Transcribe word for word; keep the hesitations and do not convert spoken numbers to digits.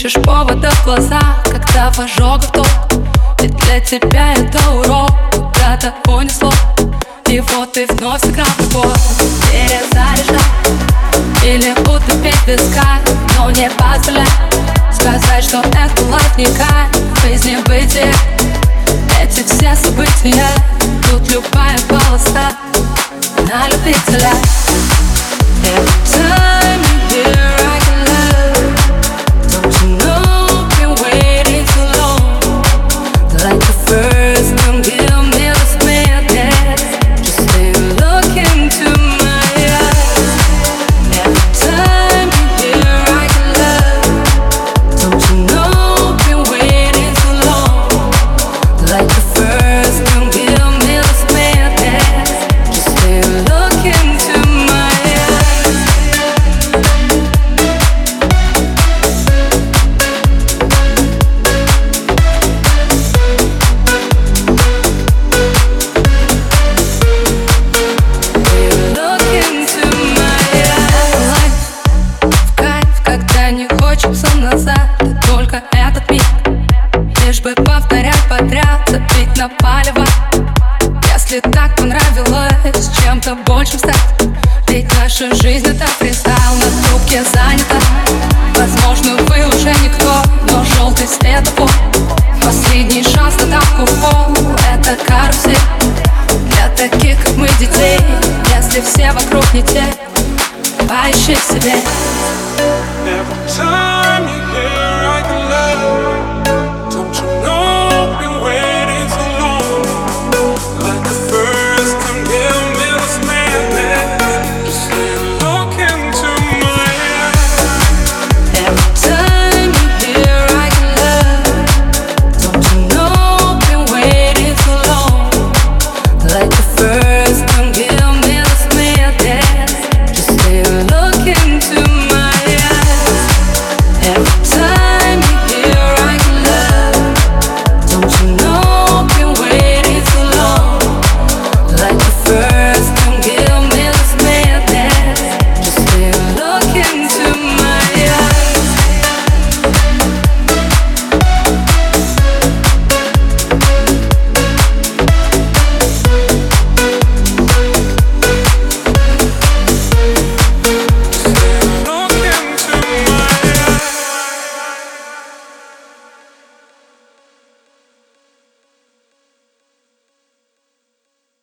Ищешь повода в глазах, когда в ожогах ток. Ведь для тебя это урок, куда-то понесло. И вот ты вновь сыграл в любовь. Перезаряжай или утопить в песках, но не позволяй сказать, что это лайф не кайф. В жизни бытие, эти все события, тут любая полоса на любителя. Every time you hear I can love, don't you know been waiting too long. Like the first time, give me the sweetness. Just stay look into my eyes. Every time you hear I can love, don't you know been waiting too long. Like the first time, give me the sweetness. Just stay look into my eyes. Look into my eyes. В кайф, когда не хочется назад, и только этот миг, лишь бы повторять подряд, забить на палево. Если так понравилось чем-то большим стать, ведь наша жизнь это фристайл, на трубке занята. Возможно, вы уже никто, но желтый светофор, последний шанс на давку в пол. Это карусель для таких, как мы, детей. Если все вокруг не те, поищи в себе.